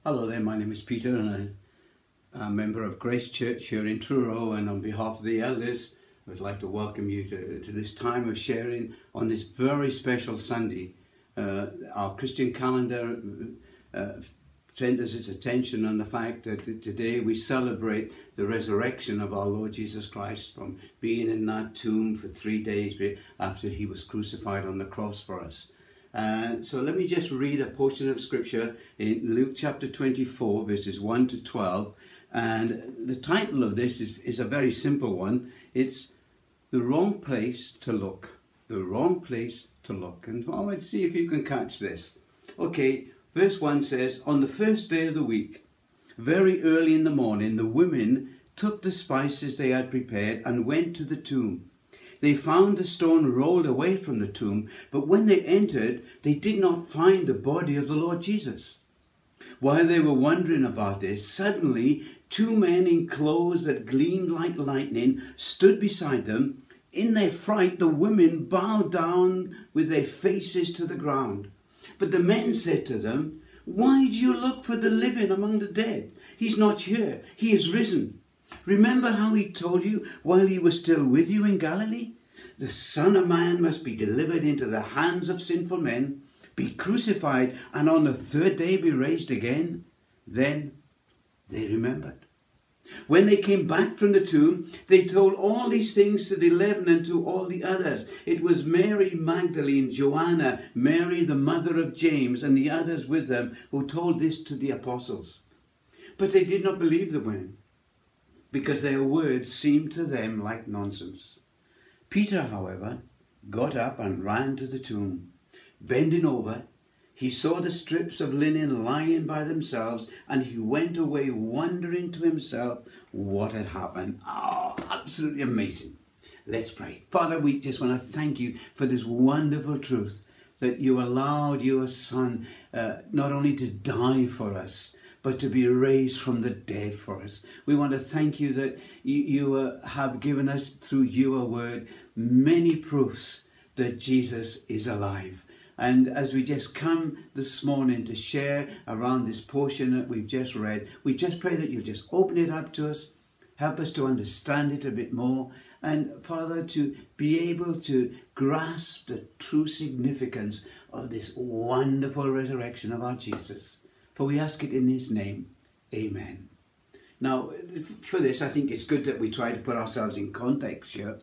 Hello there, my name is Peter and I'm a member of Grace Church here in Truro, and on behalf of the elders I would like to welcome you to this time of sharing on this very special Sunday. Our Christian calendar centers its attention on the fact that today we celebrate the resurrection of our Lord Jesus Christ from being in that tomb for 3 days after he was crucified on the cross for us. So let me just read a portion of scripture in Luke chapter 24 verses 1 to 12, and the title of this is a very simple one. It's The Wrong Place to Look. The Wrong Place to Look. And let's see if you can catch this. Okay, verse 1 says, "On the first day of the week, very early in the morning, the women took the spices they had prepared and went to the tomb. They found the stone rolled away from the tomb, but when they entered, they did not find the body of the Lord Jesus. While they were wondering about this, suddenly 2 men in clothes that gleamed like lightning stood beside them. In their fright, the women bowed down with their faces to the ground. But the men said to them, 'Why do you look for the living among the dead? He's not here, he is risen. Remember how he told you while he was still with you in Galilee? The Son of Man must be delivered into the hands of sinful men, be crucified, and on the 3rd day be raised again.' Then they remembered. When they came back from the tomb, they told all these things to the 11 and to all the others. It was Mary Magdalene, Joanna, Mary the mother of James, and the others with them who told this to the apostles. But they did not believe the women, because their words seemed to them like nonsense. Peter, however, got up and ran to the tomb. Bending over, he saw the strips of linen lying by themselves, and he went away wondering to himself what had happened." Oh, absolutely amazing. Let's pray. Father, we just want to thank you for this wonderful truth that you allowed your Son not only to die for us, but to be raised from the dead for us. We want to thank you that you have given us through your word many proofs that Jesus is alive. And as we just come this morning to share around this portion that we've just read, we just pray that you just open it up to us, help us to understand it a bit more, and Father, to be able to grasp the true significance of this wonderful resurrection of our Jesus. For we ask it in his name. Amen. Now, for this, I think it's good that we try to put ourselves in context here.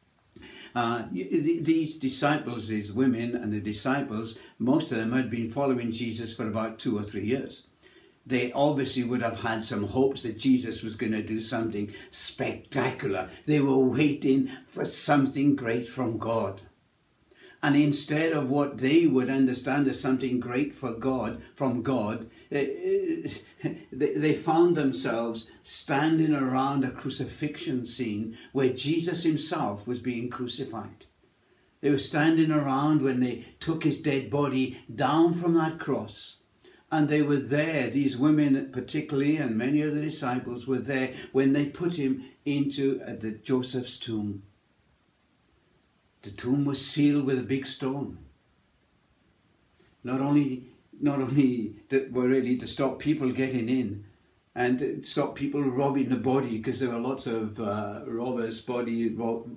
These disciples, these women and the disciples, most of them had been following Jesus for about 2 or 3 years. They obviously would have had some hopes that Jesus was going to do something spectacular. They were waiting for something great from God. And instead of what they would understand as something great from God, they found themselves standing around a crucifixion scene where Jesus himself was being crucified. They were standing around when they took his dead body down from that cross. And they were there, these women particularly, and many of the disciples were there when they put him into Joseph's tomb. The tomb was sealed with a big stone. Not only really to stop people getting in and to stop people robbing the body, because there were lots of robbers, body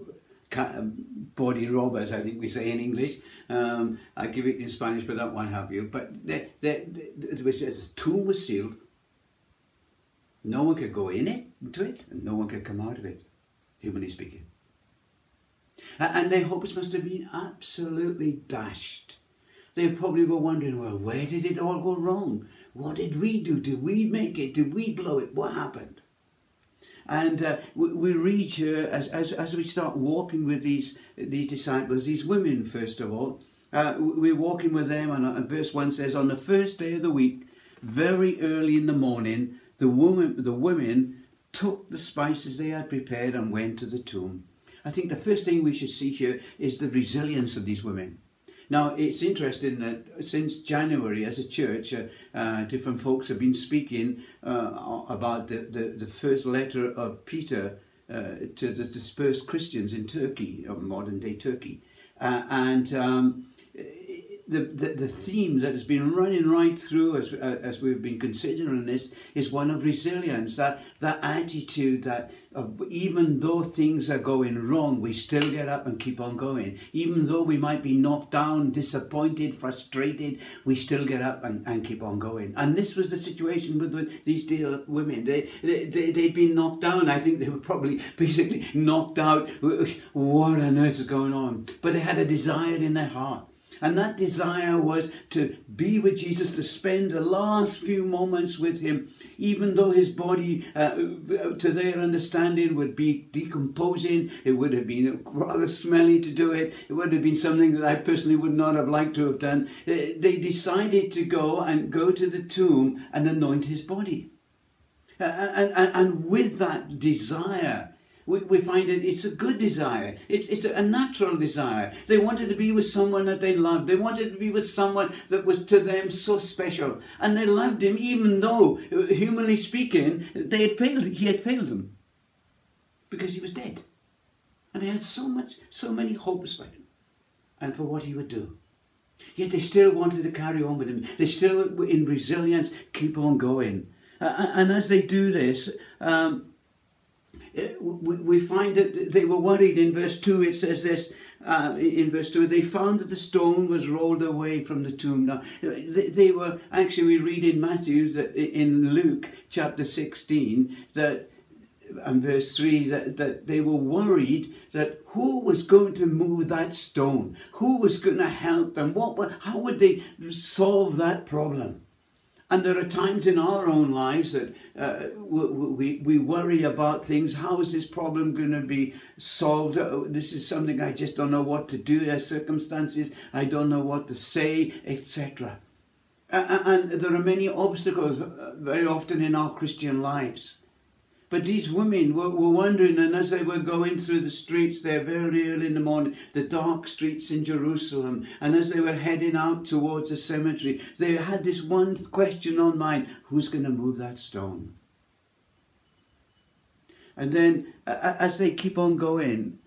robbers, I think we say in English. I give it in Spanish, but that won't help you. But the tomb was sealed. No one could go into it, and no one could come out of it, humanly speaking. And their hopes must have been absolutely dashed. They probably were wondering, well, where did it all go wrong? What did we do? Did we make it? Did we blow it? What happened? And we read here, as we start walking with these disciples, these women first of all, we're walking with them, and verse 1 says, "On the first day of the week, very early in the morning, the women took the spices they had prepared and went to the tomb." I think the first thing we should see here is the resilience of these women. Now, it's interesting that since January, as a church, different folks have been speaking about the first letter of Peter to the dispersed Christians in Turkey, or modern-day Turkey. the theme that has been running right through as we've been considering this is one of resilience, that attitude that even though things are going wrong, we still get up and keep on going. Even though we might be knocked down, disappointed, frustrated, we still get up and keep on going. And this was the situation with these dear women. They'd been knocked down. I think they were probably basically knocked out. What on earth is going on? But they had a desire in their heart. And that desire was to be with Jesus, to spend the last few moments with him, even though his body, to their understanding, would be decomposing. It would have been rather smelly to do it. It would have been something that I personally would not have liked to have done. They decided to go to the tomb and anoint his body. And with that desire, we find that it's a good desire. It's a natural desire. They wanted to be with someone that they loved. They wanted to be with someone that was to them so special. And they loved him even though, humanly speaking, he had failed them. Because he was dead. And they had so many hopes for him and for what he would do. Yet they still wanted to carry on with him. They still, in resilience, keep on going. And as they do this, we find that they were worried. In verse 2 it says this, in verse 2, they found that the stone was rolled away from the tomb. Now, they were, actually we read in Matthew, that in Luke chapter 16, that, and verse 3, that they were worried that who was going to move that stone? Who was going to help them? How would they solve that problem? And there are times in our own lives that we worry about things. How is this problem going to be solved? This is something I just don't know what to do. There's circumstances I don't know what to say, etc. And there are many obstacles very often in our Christian lives. But these women were wondering, and as they were going through the streets there very early in the morning, the dark streets in Jerusalem, and as they were heading out towards the cemetery, they had this one question on mind: who's going to move that stone? And then as they keep on going,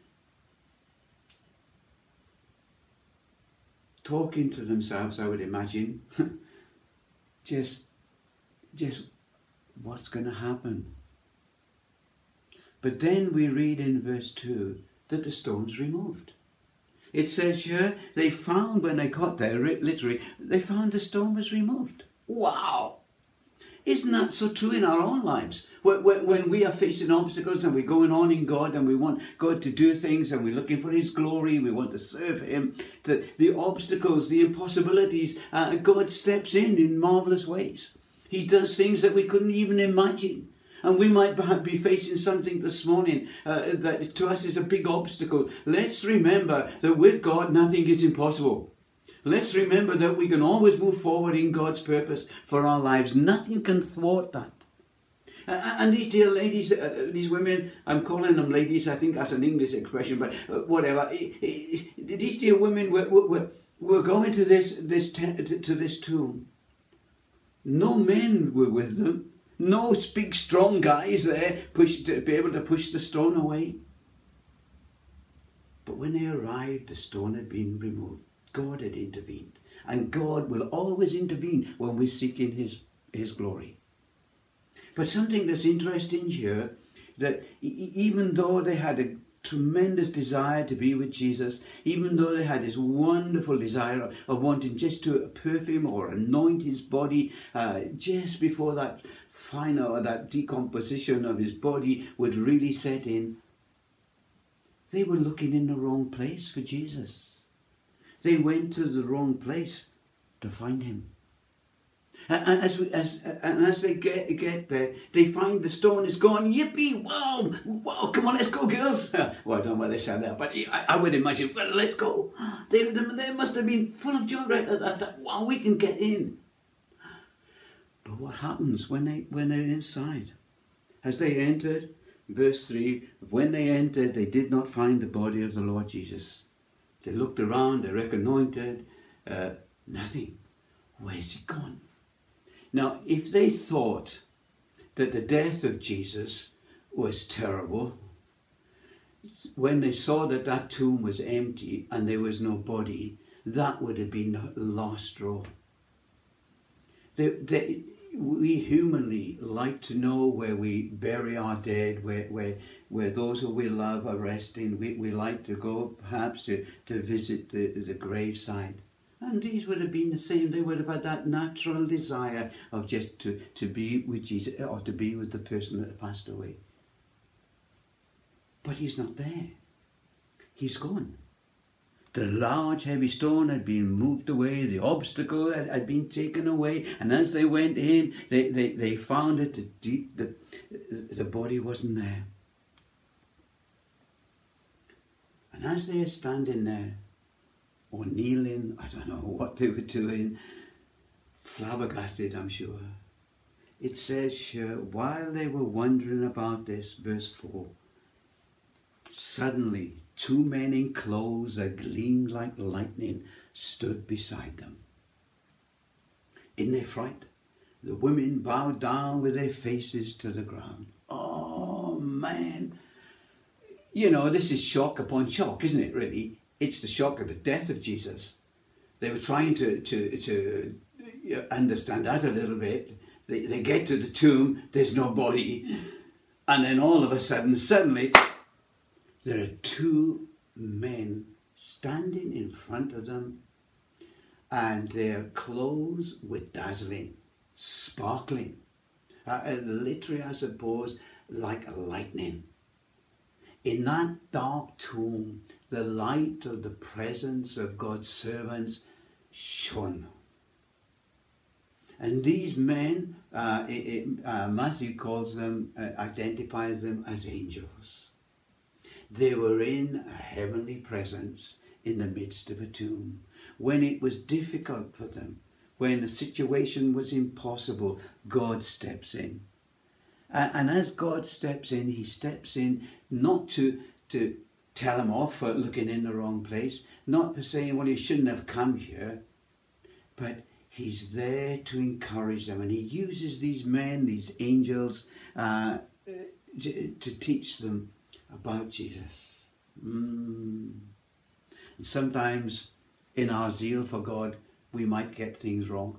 talking to themselves, I would imagine, just what's going to happen? But then we read in verse 2 that the stone's removed. It says here, they found, when they got there, literally, they found the stone was removed. Wow! Isn't that so true in our own lives? When we are facing obstacles and we're going on in God and we want God to do things and we're looking for his glory, we want to serve him, the obstacles, the impossibilities, God steps in marvellous ways. He does things that we couldn't even imagine. And we might be facing something this morning that to us is a big obstacle. Let's remember that with God nothing is impossible. Let's remember that we can always move forward in God's purpose for our lives. Nothing can thwart that. And these dear ladies, these women, I'm calling them ladies, I think that's an English expression, but whatever. These dear women were going to this tomb. No men were with them. No big strong guys there to be able to push the stone away. But when they arrived, the stone had been removed. God had intervened. And God will always intervene when we seek in his glory. But something that's interesting here, that even though they had a tremendous desire to be with Jesus, even though they had this wonderful desire of wanting just to perfume or anoint his body just before that final, that decomposition of his body would really set in, they were looking in the wrong place for Jesus. They went to the wrong place to find him. And as they get there, they find the stone is gone. Yippee! Wow! Come on, let's go, girls. Well, I don't know why they said that, but I would imagine, well, let's go. They must have been full of joy right at that time. Wow, we can get in. But what happens when they're inside? As they entered, verse 3, when they entered, they did not find the body of the Lord Jesus. They looked around, they reconnoitered, nothing. Where's he gone? Now, if they thought that the death of Jesus was terrible, when they saw that tomb was empty and there was no body, that would have been the last straw. We humanly like to know where we bury our dead, where those who we love are resting. We like to go perhaps to visit the graveside. And these would have been the same. They would have had that natural desire of just to be with Jesus, or to be with the person that had passed away. But he's not there. He's gone. The large heavy stone had been moved away, the obstacle had been taken away, and as they went in, they found that the body wasn't there. And as they are standing there, or kneeling, I don't know what they were doing, flabbergasted, I'm sure. It says here, while they were wondering about this, verse 4, suddenly 2 men in clothes that gleamed like lightning stood beside them. In their fright, the women bowed down with their faces to the ground. Oh man! You know, this is shock upon shock, isn't it, really? It's the shock of the death of Jesus. They were trying to understand that a little bit. They get to the tomb, there's no body. And then all of a sudden, suddenly, there are 2 men standing in front of them, and their clothes were dazzling, sparkling. Literally, I suppose, like lightning. In that dark tomb, the light of the presence of God's servants shone. And these men, Matthew calls them, identifies them as angels. They were in a heavenly presence in the midst of a tomb. When it was difficult for them, when the situation was impossible, God steps in. And as God steps in, he steps in not to tell them off for looking in the wrong place, not for saying, well, you shouldn't have come here, but he's there to encourage them. And he uses these men, these angels, to teach them about Jesus. And sometimes in our zeal for God, we might get things wrong.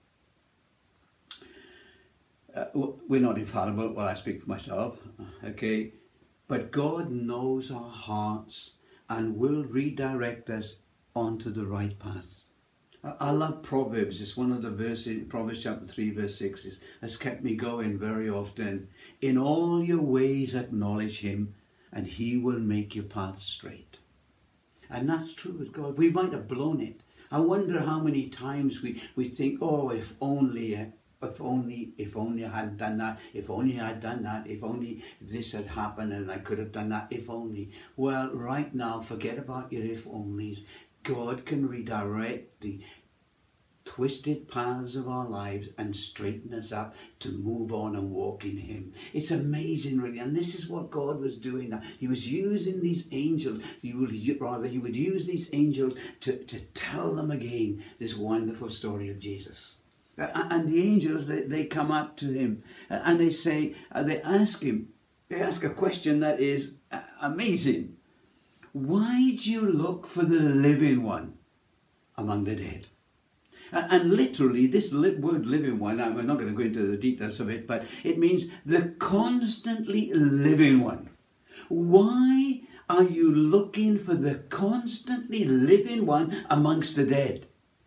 We're not infallible. Well, I speak for myself, okay? But God knows our hearts and will redirect us onto the right path. I love Proverbs. It's one of the verses, Proverbs chapter 3, verse 6, has kept me going very often. In all your ways acknowledge him, and he will make your path straight. And that's true with God. We might have blown it. I wonder how many times we think, oh, if only I hadn't done that, if only I had done that, if only this had happened and I could have done that, if only. Well, right now, forget about your if onlys. God can redirect the twisted paths of our lives and straighten us up to move on and walk in him. It's amazing, really. And this is what God was doing now. He was using these angels, he would use these angels to tell them again this wonderful story of Jesus. And the angels, they come up to him and they say, they ask a question that is amazing. Why do you look for the living one among the dead? And literally, this word living one, we're not going to go into the details of it, but it means the constantly living one. Why are you looking for the constantly living one amongst the dead?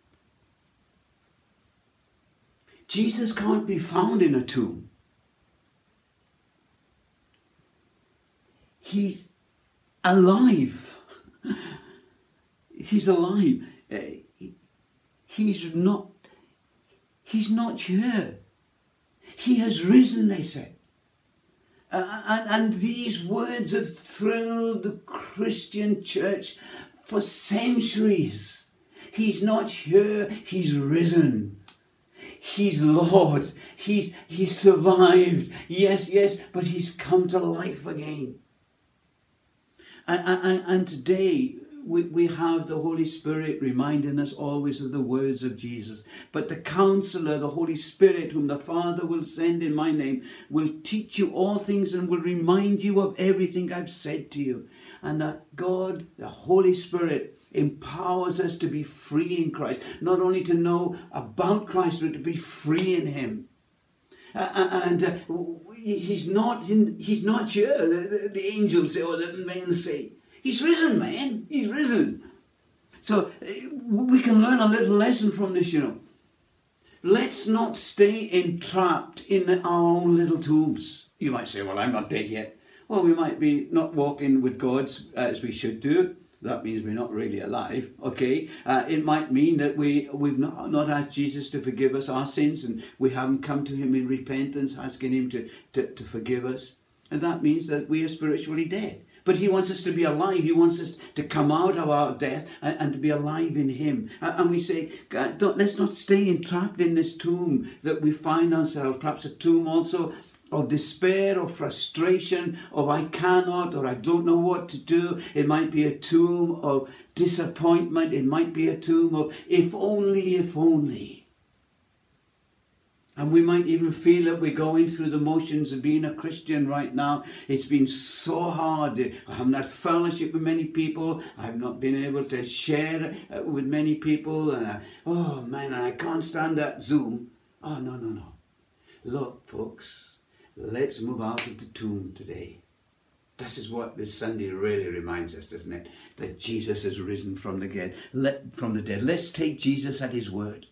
Jesus can't be found in a tomb. He's alive. He's alive. He's not here. He has risen, they said. And these words have thrilled the Christian church for centuries. He's not here, he's risen. He's Lord. He's survived. Yes, but he's come to life again. And today we have the Holy Spirit reminding us always of the words of Jesus. But the Counselor, the Holy Spirit, whom the Father will send in my name, will teach you all things and will remind you of everything I've said to you. And that God, the Holy Spirit, empowers us to be free in Christ. Not only to know about Christ, but to be free in him. He's not here, the angels say, or the men say. He's risen, man. He's risen. So we can learn a little lesson from this, Let's not stay entrapped in our own little tombs. You might say, well, I'm not dead yet. Well, we might be not walking with God as we should do. That means we're not really alive, okay? It might mean that we've not asked Jesus to forgive us our sins, and we haven't come to him in repentance, asking him to forgive us. And that means that we are spiritually dead. But he wants us to be alive. He wants us to come out of our death and to be alive in him. And we say, God, let's not stay entrapped in this tomb that we find ourselves. Perhaps a tomb also of despair, or frustration, of I cannot, or I don't know what to do. It might be a tomb of disappointment. It might be a tomb of if only, if only. And we might even feel that we're going through the motions of being a Christian right now. It's been so hard. I have not fellowship with many people. I have not been able to share with many people. And I can't stand that Zoom. Oh, no. Look, folks, let's move out of the tomb today. This is what this Sunday really reminds us, doesn't it? That Jesus has risen from the dead. Let's take Jesus at his word.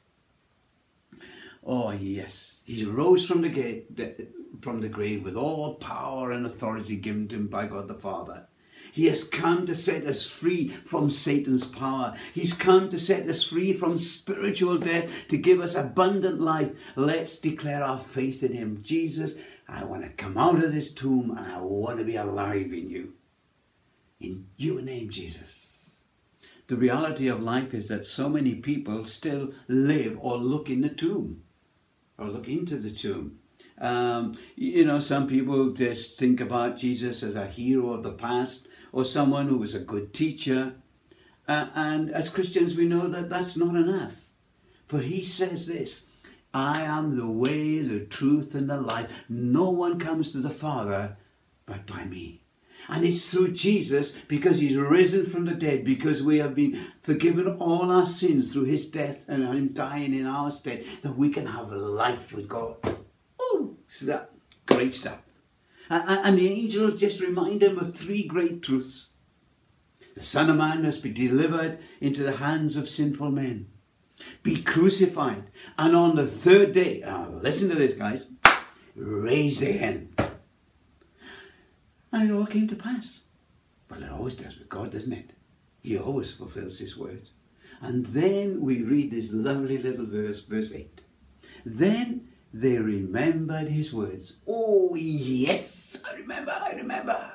Oh, yes. He rose from the grave with all power and authority given to him by God the Father. He has come to set us free from Satan's power. He's come to set us free from spiritual death, to give us abundant life. Let's declare our faith in him. Jesus, I want to come out of this tomb and I want to be alive in you. In your name, Jesus. The reality of life is that so many people still live or look in the tomb. Or look into the tomb. Some people just think about Jesus as a hero of the past, or someone who was a good teacher. And as Christians, we know that that's not enough. For he says this, I am the way, the truth, and the life. No one comes to the Father but by me. And it's through Jesus, because he's risen from the dead, because we have been forgiven all our sins through his death and him dying in our stead, that we can have life with God. Oh, so that great stuff. And the angels just remind him of three great truths. The Son of Man must be delivered into the hands of sinful men, be crucified, and on the third day, listen to this, guys, raised again. And it all came to pass. Well, it always does with God, doesn't it? He always fulfills his words. And then we read this lovely little verse, verse 8. Then they remembered his words. Oh, yes, I remember.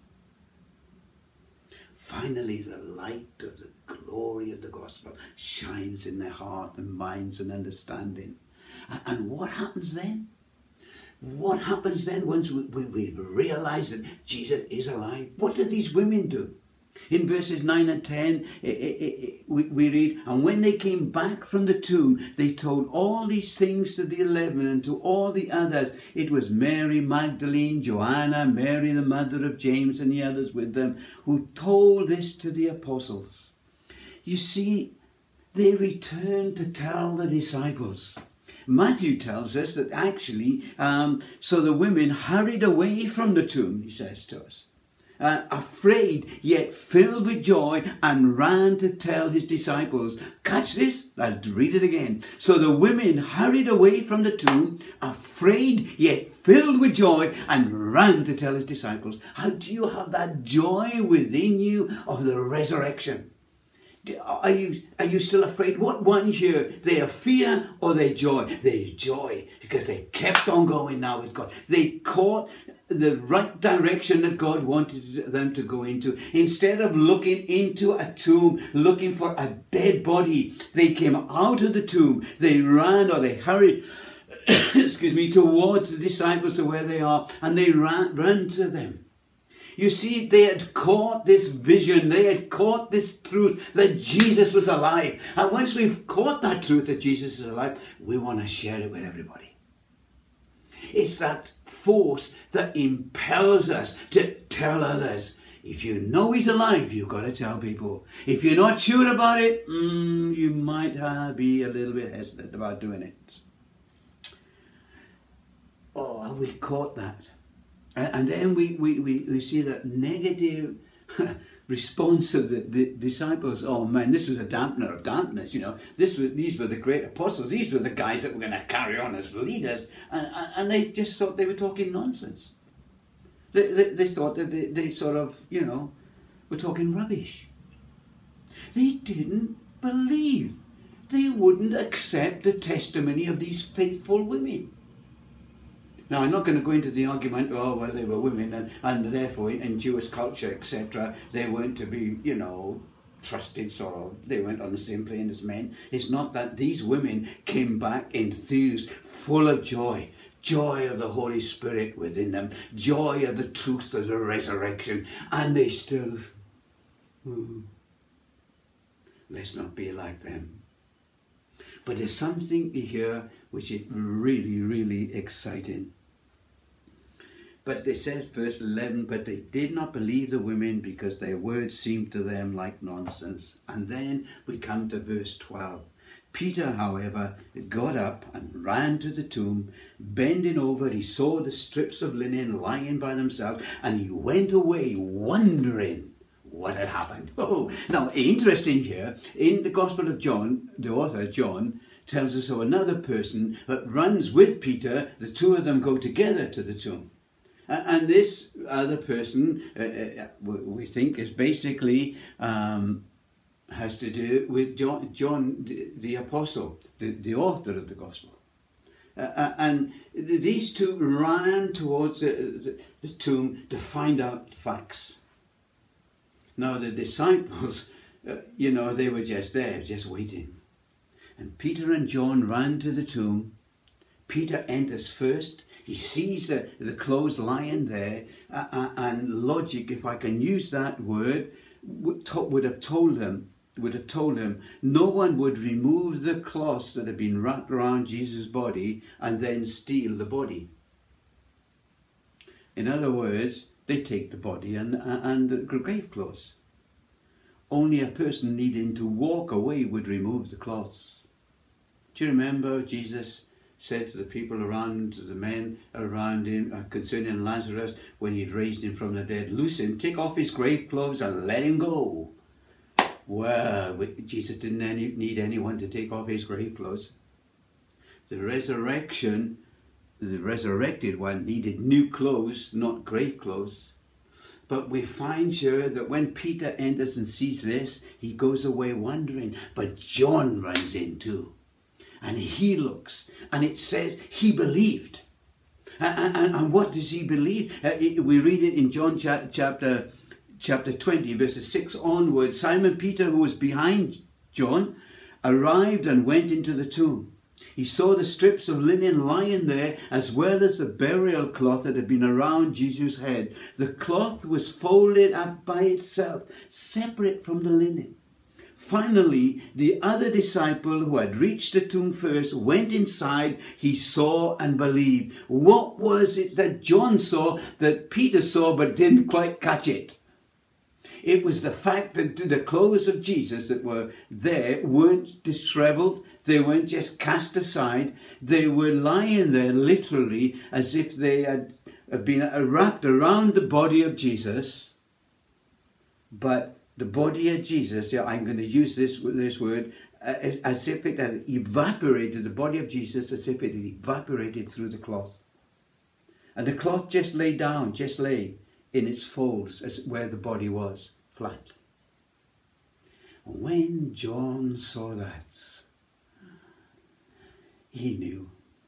Finally, the light of the glory of the gospel shines in their heart and minds and understanding. And what happens then? What happens then once we realize that Jesus is alive? What do these women do? In verses 9 and 10, we read, and when they came back from the tomb, they told all these things to the 11 and to all the others. It was Mary Magdalene, Joanna, Mary the mother of James, and the others with them, who told this to the apostles. You see, they returned to tell the disciples. Matthew tells us that actually, so the women hurried away from the tomb, he says to us, afraid yet filled with joy, and ran to tell his disciples. Catch this? I'll read it again. So the women hurried away from the tomb, afraid yet filled with joy, and ran to tell his disciples. How do you have that joy within you of the resurrection? Are you still afraid? What one here? Their fear or their joy? Their joy, because they kept on going now with God. They caught the right direction that God wanted them to go into. Instead of looking into a tomb, looking for a dead body, they came out of the tomb. They ran, or they hurried, towards the disciples of where they are, and they ran to them. You see, they had caught this vision, they had caught this truth that Jesus was alive. And once we've caught that truth that Jesus is alive, we want to share it with everybody. It's that force that impels us to tell others, If you know he's alive, you've got to tell people. If you're not sure about it, you might be a little bit hesitant about doing it. Oh, have we caught that? And then we see that negative response of the disciples. Oh man, this was a dampener of darkness, you know. These were the great apostles. These were the guys that were going to carry on as leaders. And they just thought they were talking nonsense. They thought that they sort of, you know, were talking rubbish. They didn't believe. They wouldn't accept the testimony of these faithful women. Now, I'm not going to go into the argument, oh, well, they were women and therefore in Jewish culture, etc., they weren't to be, you know, trusted, sort of. They weren't on the same plane as men. It's not that. These women came back enthused, full of joy. Joy of the Holy Spirit within them. Joy of the truth of the resurrection. And they still, let's not be like them. But there's something here which is really, really exciting. But it says, verse 11, but they did not believe the women because their words seemed to them like nonsense. And then we come to verse 12. Peter, however, got up and ran to the tomb. Bending over, he saw the strips of linen lying by themselves, and he went away wondering what had happened. Oh, now, interesting here, in the Gospel of John, the author, John, tells us of another person that runs with Peter. The two of them go together to the tomb. And this other person, we think, is basically has to do with John the Apostle, the author of the Gospel. And these two ran towards the tomb to find out facts. Now the disciples, you know, they were just there, just waiting. And Peter and John ran to the tomb. Peter enters first. He sees the clothes lying there, and logic, if I can use that word, would have told him no one would remove the cloths that had been wrapped around Jesus' body and then steal the body. In other words, they take the body and the grave clothes. Only a person needing to walk away would remove the cloths. Do you remember Jesus said to the people around, to the men around him, concerning Lazarus, when he'd raised him from the dead, loose him, take off his grave clothes and let him go. Well, Jesus didn't need anyone to take off his grave clothes. The resurrected one needed new clothes, not grave clothes. But we find here that when Peter enters and sees this, he goes away wondering. But John runs in too. And he looks, and it says he believed. And what does he believe? We read it in John chapter 20, verses 6 onwards. Simon Peter, who was behind John, arrived and went into the tomb. He saw the strips of linen lying there, as well as the burial cloth that had been around Jesus' head. The cloth was folded up by itself, separate from the linen. Finally, the other disciple who had reached the tomb first went inside. He saw and believed. What was it that John saw that Peter saw but didn't quite catch it? It was the fact that the clothes of Jesus that were there weren't disheveled. They weren't just cast aside. They were lying there literally as if they had been wrapped around the body of Jesus. But the body of Jesus, I'm going to use this word, as if it had evaporated, the body of Jesus, as if it had evaporated through the cloth. And the cloth just lay down, just lay in its folds, as where the body was, flat. When John saw that, he knew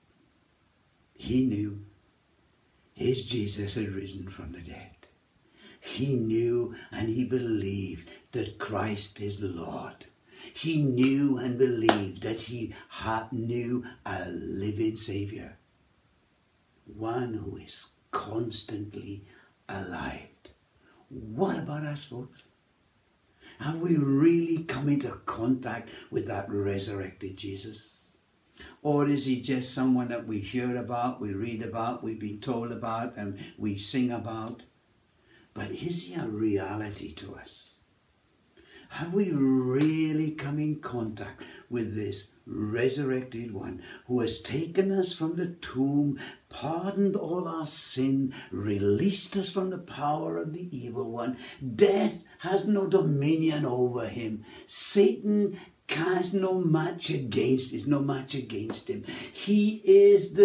his Jesus had risen from the dead. He knew and he believed that Christ is Lord. He knew and believed that he knew a living Saviour. One who is constantly alive. What about us, folks? Have we really come into contact with that resurrected Jesus? Or is he just someone that we hear about, we read about, we've been told about, and we sing about? But is he a reality to us? Have we really come in contact with this resurrected one who has taken us from the tomb, pardoned all our sin, released us from the power of the evil one? Death has no dominion over him. Satan has no match against him. He is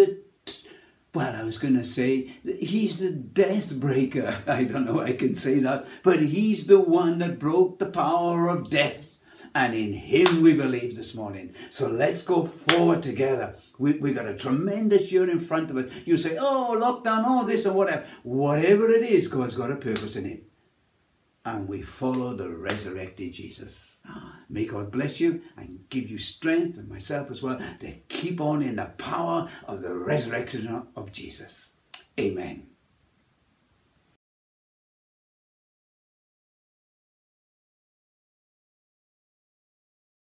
he's the death breaker. I don't know I can say that, but he's the one that broke the power of death. And in him we believe this morning. So let's go forward together. We got a tremendous year in front of us. You say, oh, lockdown, all this and whatever. Whatever it is, God's got a purpose in it. And we follow the resurrected Jesus. May God bless you and give you strength, and myself as well, to keep on in the power of the resurrection of Jesus. Amen.